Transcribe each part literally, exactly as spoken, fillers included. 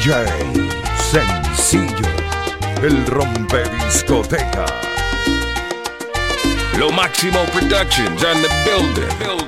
J Sencillo, el rompediscoteca. Lo Máximo Productions on the building. building.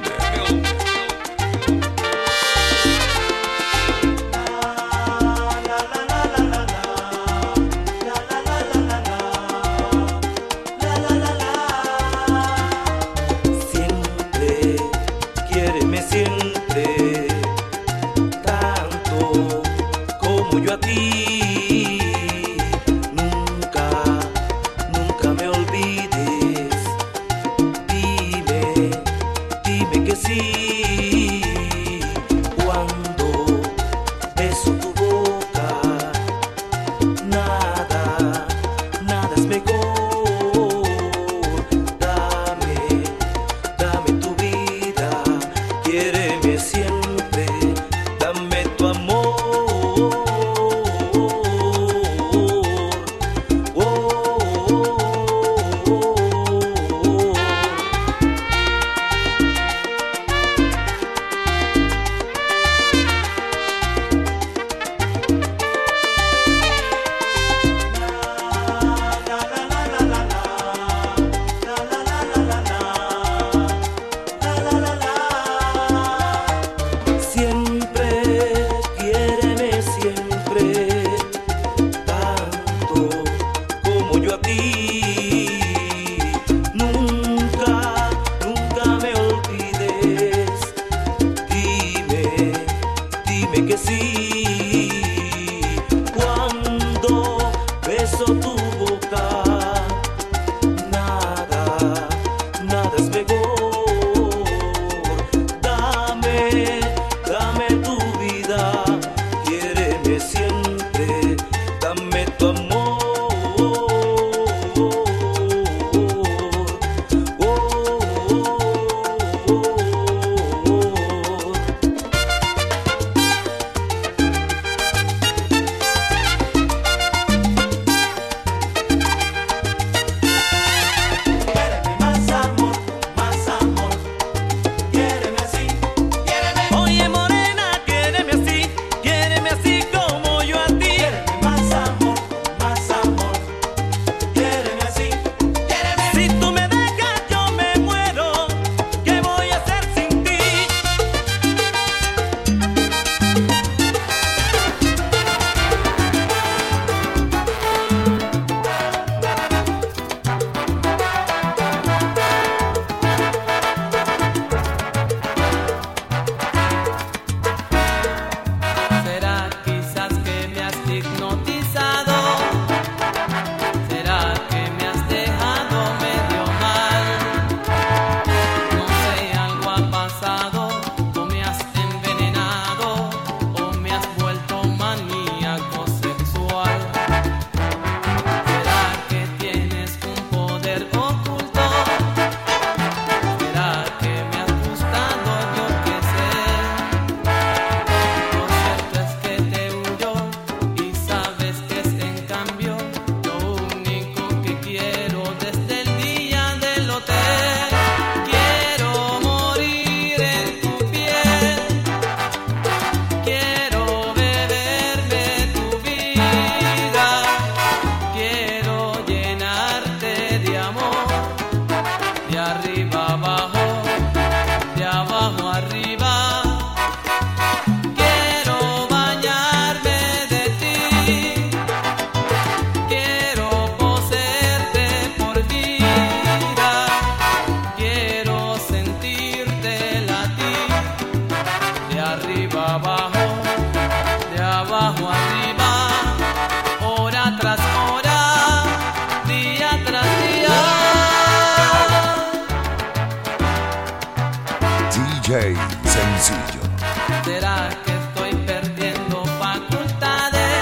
D J Sencillo. ¿Será que estoy perdiendo facultades?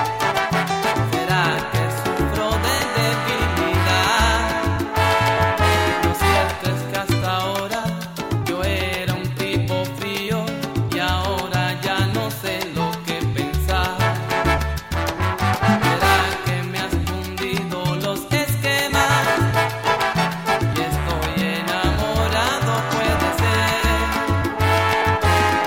¿Será que sufro de debilidad? Lo cierto es que hasta ahora yo era un tipo frío y ahora ya no sé lo que pensar. ¿Será que me has fundido los esquemas? Y estoy enamorado, puede ser.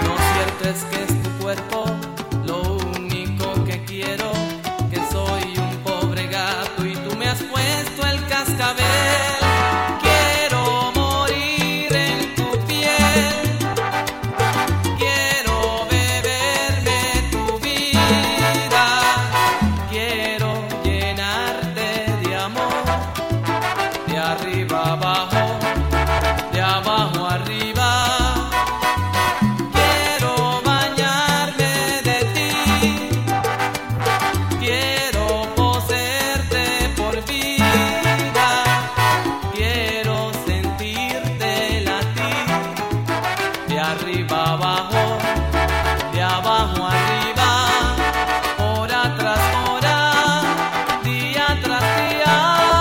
cascabel. Quiero morir en tu piel. Quiero beberme tu vida. Quiero llenarte de amor. De arriba abajo, de abajo arriba. Quiero bañarme de ti. Quiero poseerte por vida. Quiero sentirte latir. De arriba abajo, de abajo arriba. Hora tras hora, día tras día.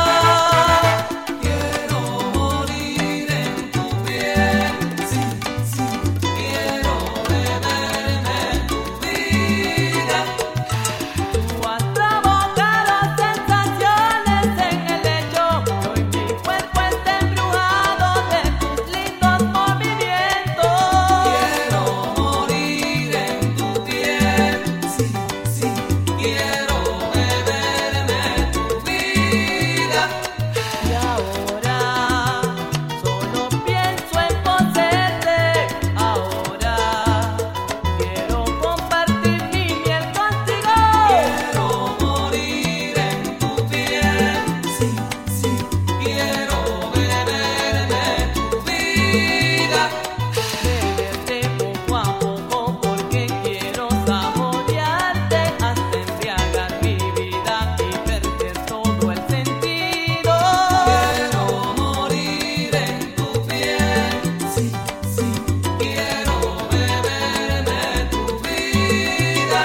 Quiero morir en tu piel. Sí, sí. Quiero beberme tu vida. Tú has provocado sensaciones en el lecho. Y hoy mi cuerpo está embrujado de tus lindos movimientos. Quiero morir en tu piel. Sí, sí. Quiero beberme tu vida. Y ahora solo pienso en poseerte. Ahora quiero compartir mi miel contigo. Quiero morir en tu piel. Sí, sí. Quiero beberme tu vida. Beberte poco a poco porque quiero saborearte hasta embriagar mi vida y perder todo el sentido. Quiero morir en tu piel. Sí, sí. Quiero beberme tu vida.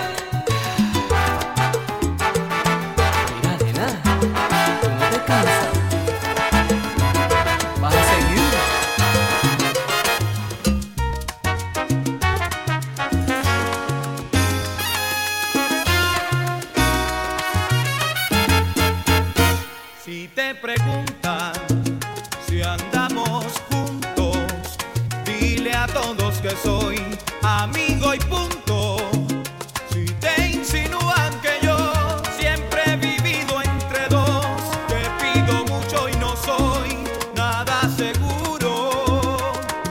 Mira, nena, tú no te cansas. Vas a seguir. Si te preguntan si andamos juntos, dile a todos que soy amigo y punto. Si te insinúan que yo siempre he vivido entre dos, te pido mucho y no soy nada seguro.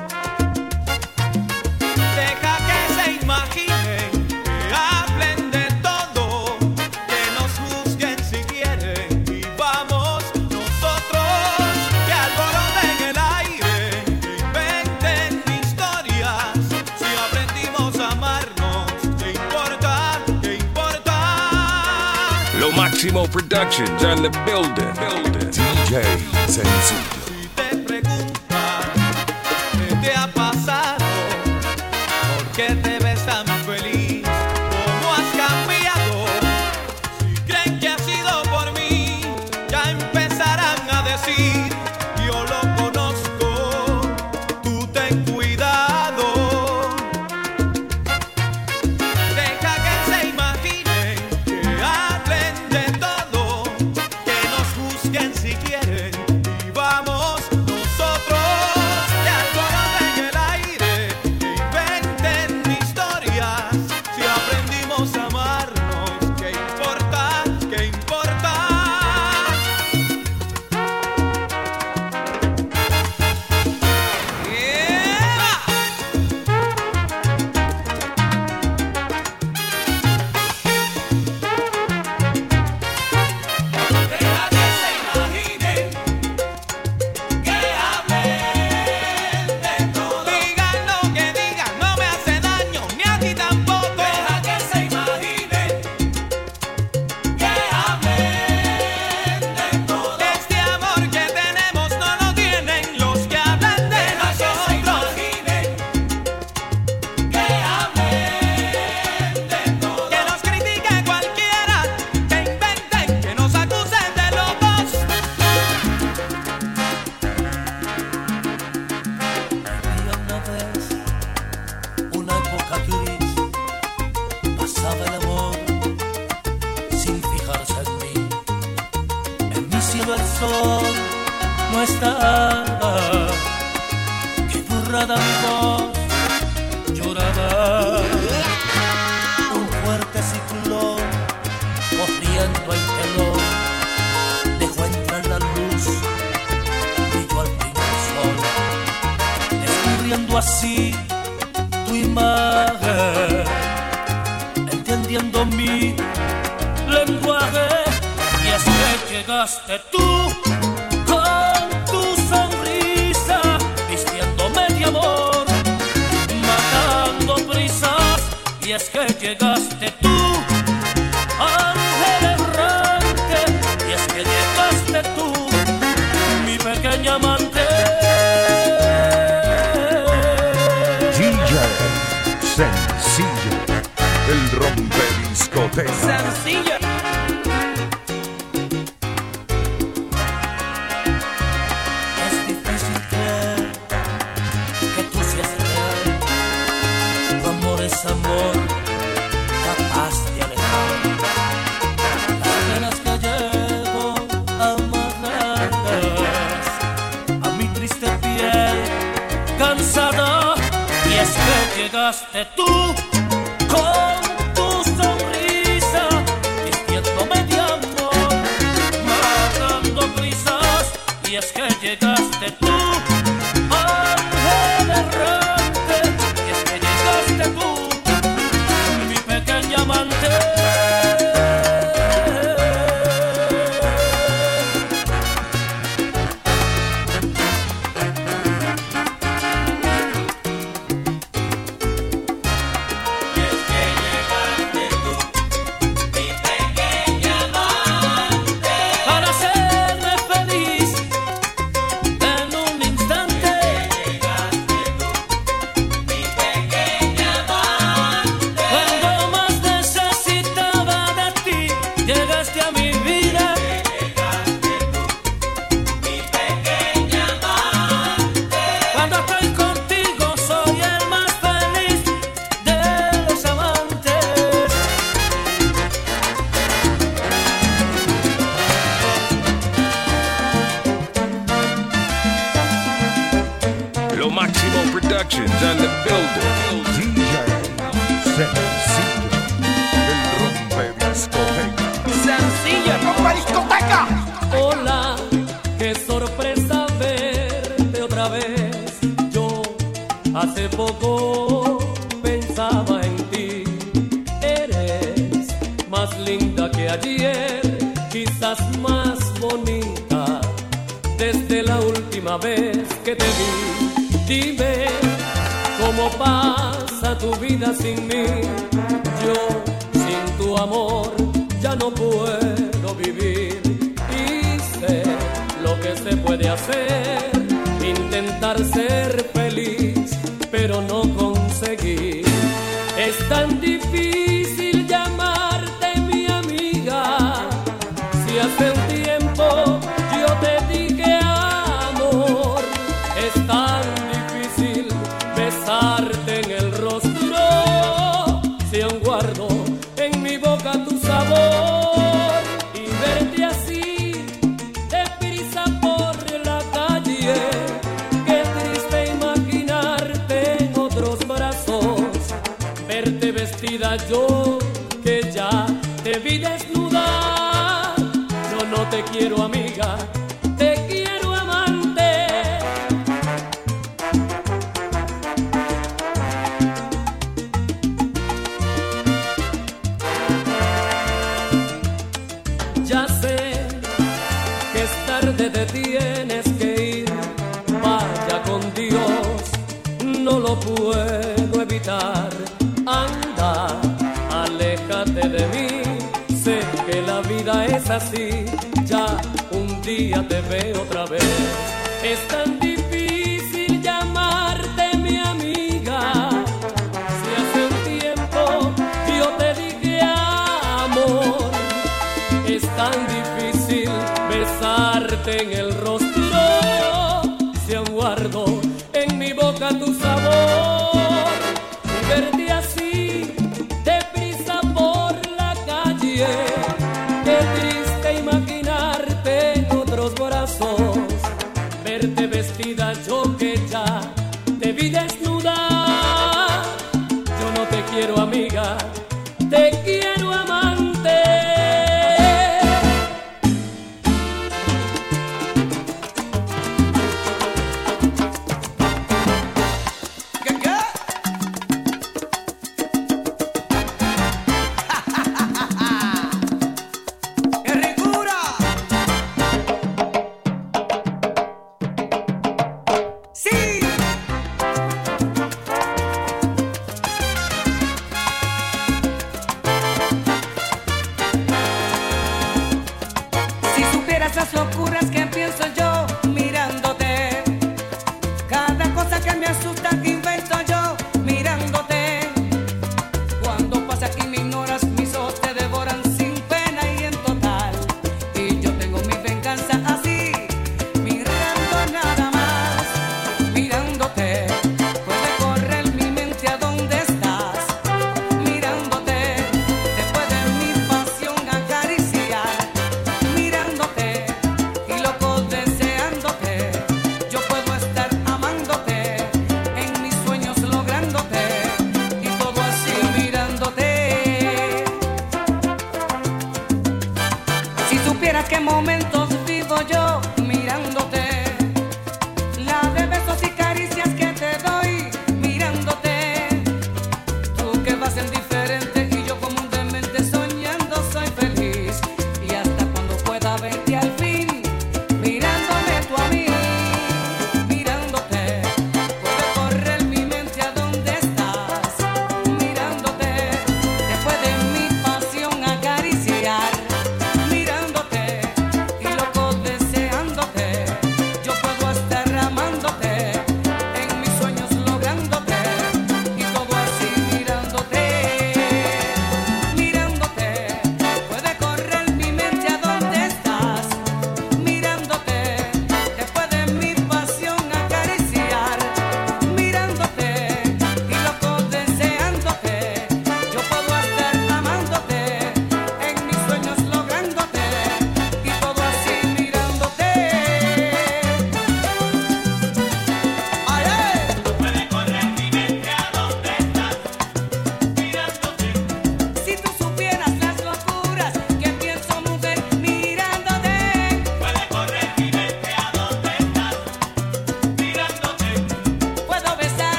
Deja que se imaginen, que hablen de todo, que nos juzguen si quieren y vamos nosotros, que alboroten el aire, que inventen historias. Si aprendimos a amarnos, ¿qué importa? ¿Qué importa? Lo Máximo Productions on the building. building. D J Sencillo. Si te preguntan qué te ha pasado, por qué te ves tan feliz, cómo has cambiado, si creen que ha sido por mí, ya empezarán a decir, yo lo conozco, tú ten cuidado. Deja que se imaginen, que hablen de todo, que nos juzguen si quieren y vamos nosotros, que alboroten el aire, que inventen historias. Si aprendimos a amarnos, ¿qué importa? ¿Qué importa? ¡Eva! Deja que se imaginen, que hablen de todo. Digan lo que digan, no me hace daño, ni a ti tampoco. Deja que se imaginen, que hablen de todo. Este amor que tenemos no lo tienen los que hablan de nosotros. Que se imaginen, que hablen de todo. Que nos critique cualquiera, que inventen, que nos acusen de locos. Había una vez una época gris, pasaba el amor sin fijarse en mí. En mi cielo el sol no estaba, que borrada mi voz lloraba. Un fuerte ciclón corriendo el telón dejó entrar la luz algo así tu imagen, entendiendo mi lenguaje. Y es que llegaste tú con tu sonrisa, vistiéndome de amor, matando prisas. Y es que llegaste tú, ángel errante. Y es que llegaste tú, mi pequeña amante. D J Sencillo, el rompediscoteca. Sencillo. Es difícil creer que tú seas real. Tu amor es amor, capaz de alejar las penas que llevo amarradas a mi triste piel cansada. Y es que llegaste tú con tu sonrisa, vistiéndome de amor, matando prisas. Y es que llegaste tú, ángel errante. Y es que llegaste tú, mi pequeña amante. Para hacerme feliz en un instante. Cuando más necesitaba de ti, llegaste a mi vida. Cuando estoy contigo soy el más feliz de los amantes. Lo Máximo Productions on the building. D J Sencillo, el rompediscoteca. Sencillo. Hola, qué sorpresa verte otra vez. Yo hace poco pensaba en ti. Eres más linda que ayer, quizás más bonita desde la última vez que te vi. Dime cómo pasa tu vida sin mí. Yo sin tu amor ya no puedo vivir. Y sé lo que se puede hacer, intentar ser feliz, pero no conseguir. Es tan difícil llamarte mi amiga, si hace un tiempo yo te dije amor. Es tan difícil besarte en el rostro, si aún guardo en mi boca tu sabor. Y verte así, deprisa por la calle, qué triste imaginarte en otros brazos. Verte vestida yo, que ya te vi desnuda. Yo no te quiero amiga, te quiero amante. Ya sé que es tarde, te tienes que ir. Vaya con Dios, no lo puedo evitar. Anda, aléjate de mí. Sé que la vida es así. Ya un día te veo otra vez. Es tan difícil llamarte mi amiga, si hace un tiempo yo te dije amor. Es tan difícil besarte en el rostro, si aún guardo en mi boca tu sabor. Y verte así, deprisa por la calle, qué triste imaginarte en otros brazos. Verte vestida yo, que ya te vi desnuda. Yo no te quiero amiga, te quiero amante.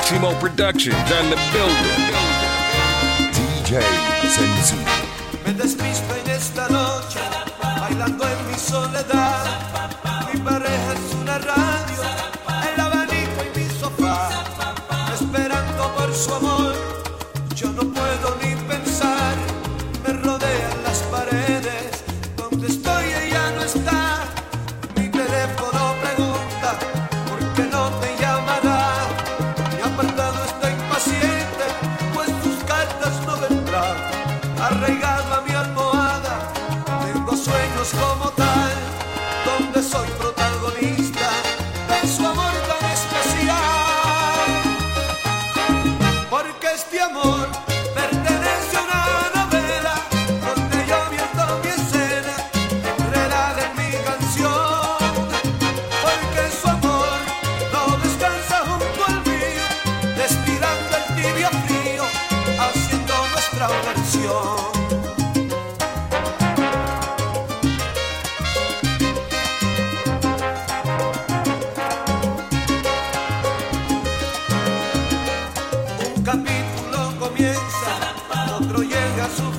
Maximo Productions on the building. D J Sencillo. Me despisto en esta noche, bailando en mi soledad. Mi pareja es una radio, el abanico y mi sofá, esperando por su amor. Yo no puedo ni pensar, me rodean las paredes, donde estoy ella no está. Mi teléfono pregunta, ¿por qué no te llamará? Mi apartado está impaciente, pues tus cartas no vendrán. Arraigado a mi almohada, tengo sueños como tal, donde soy protagonista de su amor tan especial. Porque este amor pertenece a una novela, donde yo vierto mi escena, enredada en mi canción. Porque su amor no descansa junto al mío, destilando el tibio frío, haciendo nuestra versión. Un capítulo comienza, otro llega a su